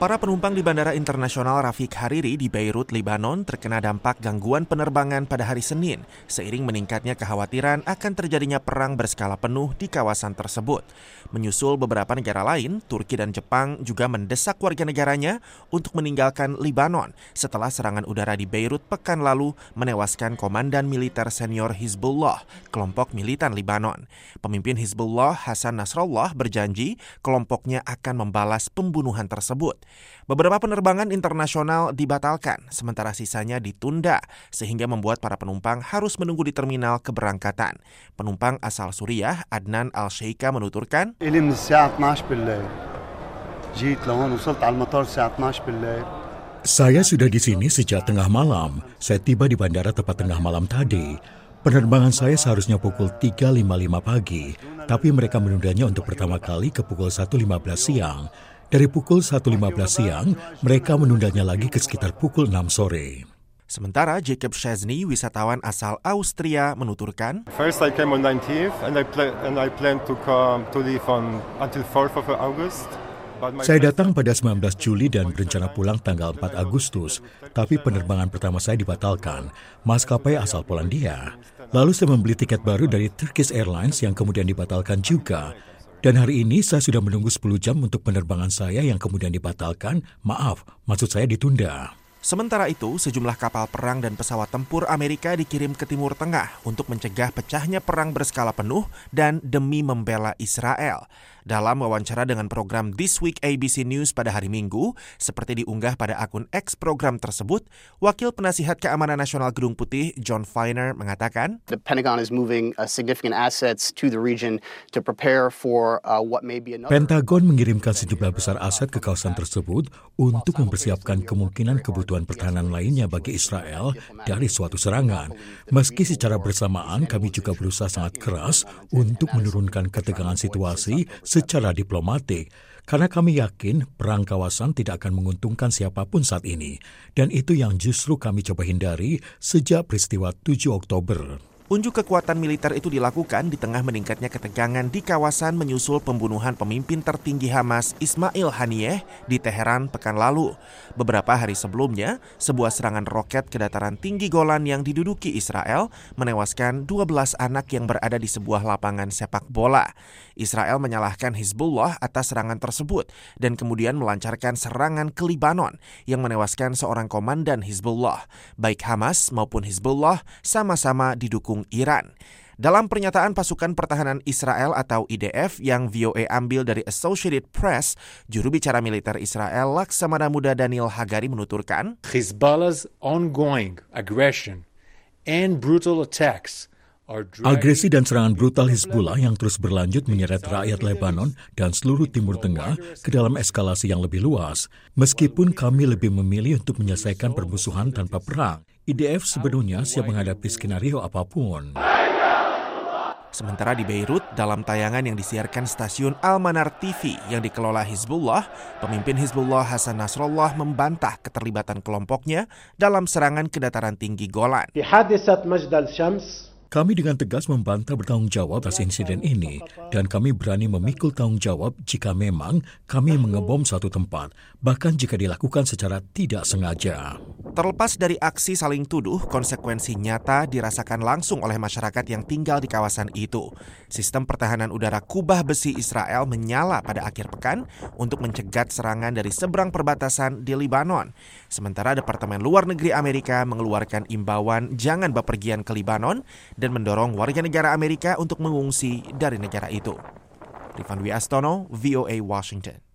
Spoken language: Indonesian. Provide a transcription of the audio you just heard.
Para penumpang di Bandara Internasional Rafiq Hariri di Beirut, Lebanon terkena dampak gangguan penerbangan pada hari Senin, seiring meningkatnya kekhawatiran akan terjadinya perang berskala penuh di kawasan tersebut. Menyusul beberapa negara lain, Turki dan Jepang juga mendesak warga negaranya untuk meninggalkan Lebanon setelah serangan udara di Beirut pekan lalu menewaskan komandan militer senior Hizbullah, kelompok militan Lebanon. Pemimpin Hizbullah, Hasan Nasrallah, berjanji kelompoknya akan membalas pembunuhan tersebut. Beberapa penerbangan internasional dibatalkan, sementara sisanya ditunda, sehingga membuat para penumpang harus menunggu di terminal keberangkatan. Penumpang asal Suriah, Adnan Al-Sheikha, menuturkan, saya sudah di sini sejak tengah malam. Saya tiba di bandara tepat tengah malam tadi. Penerbangan saya seharusnya pukul 3.55 pagi, tapi mereka menundanya untuk pertama kali ke pukul 1.15 siang. Dari pukul 1.15 siang, mereka menundanya lagi ke sekitar pukul 6 sore. Sementara Jacob Szczesny, wisatawan asal Austria, menuturkan, First I came on 19th and I plan to leave until 4th of August. Saya datang pada 19 Juli dan berencana pulang tanggal 4 Agustus, tapi penerbangan pertama saya dibatalkan, maskapai asal Polandia. Lalu saya membeli tiket baru dari Turkish Airlines yang kemudian dibatalkan juga. Dan hari ini saya sudah menunggu 10 jam untuk penerbangan saya yang kemudian dibatalkan, maksud saya ditunda. Sementara itu, sejumlah kapal perang dan pesawat tempur Amerika dikirim ke Timur Tengah untuk mencegah pecahnya perang berskala penuh dan demi membela Israel. Dalam wawancara dengan program This Week ABC News pada hari Minggu, seperti diunggah pada akun X program tersebut, Wakil Penasihat Keamanan Nasional Gedung Putih John Feiner mengatakan, The Pentagon is moving significant assets to the region to prepare for what may be another. Pentagon mengirimkan sejumlah besar aset ke kawasan tersebut untuk mempersiapkan kemungkinan kebutuhan pertahanan lainnya bagi Israel dari suatu serangan. Meski secara bersamaan kami juga berusaha sangat keras untuk menurunkan ketegangan situasi secara diplomatik, karena kami yakin perang kawasan tidak akan menguntungkan siapapun saat ini, dan itu yang justru kami coba hindari sejak peristiwa 7 Oktober. Unjuk kekuatan militer itu dilakukan di tengah meningkatnya ketegangan di kawasan menyusul pembunuhan pemimpin tertinggi Hamas Ismail Haniyeh di Teheran pekan lalu. Beberapa hari sebelumnya, sebuah serangan roket ke dataran tinggi Golan yang diduduki Israel menewaskan 12 anak yang berada di sebuah lapangan sepak bola. Israel menyalahkan Hizbullah atas serangan tersebut dan kemudian melancarkan serangan ke Lebanon yang menewaskan seorang komandan Hizbullah. Baik Hamas maupun Hizbullah sama-sama didukung Iran. Dalam pernyataan pasukan pertahanan Israel atau IDF yang VOA ambil dari Associated Press, juru bicara militer Israel Laksamana Muda Daniel Hagari menuturkan, Hezbollah's ongoing aggression and brutal attacks agresi dan serangan brutal Hizbullah yang terus berlanjut menyeret rakyat Lebanon dan seluruh Timur Tengah ke dalam eskalasi yang lebih luas. Meskipun kami lebih memilih untuk menyelesaikan permusuhan tanpa perang, IDF sebenarnya siap menghadapi skenario apapun. Sementara di Beirut, dalam tayangan yang disiarkan stasiun Al-Manar TV yang dikelola Hizbullah, pemimpin Hizbullah Hasan Nasrallah membantah keterlibatan kelompoknya dalam serangan ke dataran tinggi Golan. Kami dengan tegas membantah bertanggung jawab atas insiden ini, dan kami berani memikul tanggung jawab jika memang kami mengebom suatu tempat, bahkan jika dilakukan secara tidak sengaja. Terlepas dari aksi saling tuduh, konsekuensi nyata dirasakan langsung oleh masyarakat yang tinggal di kawasan itu. Sistem pertahanan udara kubah besi Israel menyala pada akhir pekan untuk mencegat serangan dari seberang perbatasan di Lebanon. Sementara Departemen Luar Negeri Amerika mengeluarkan imbauan jangan bepergian ke Lebanon dan mendorong warga negara Amerika untuk mengungsi dari negara itu. Rifan Dwi Astono, VOA Washington.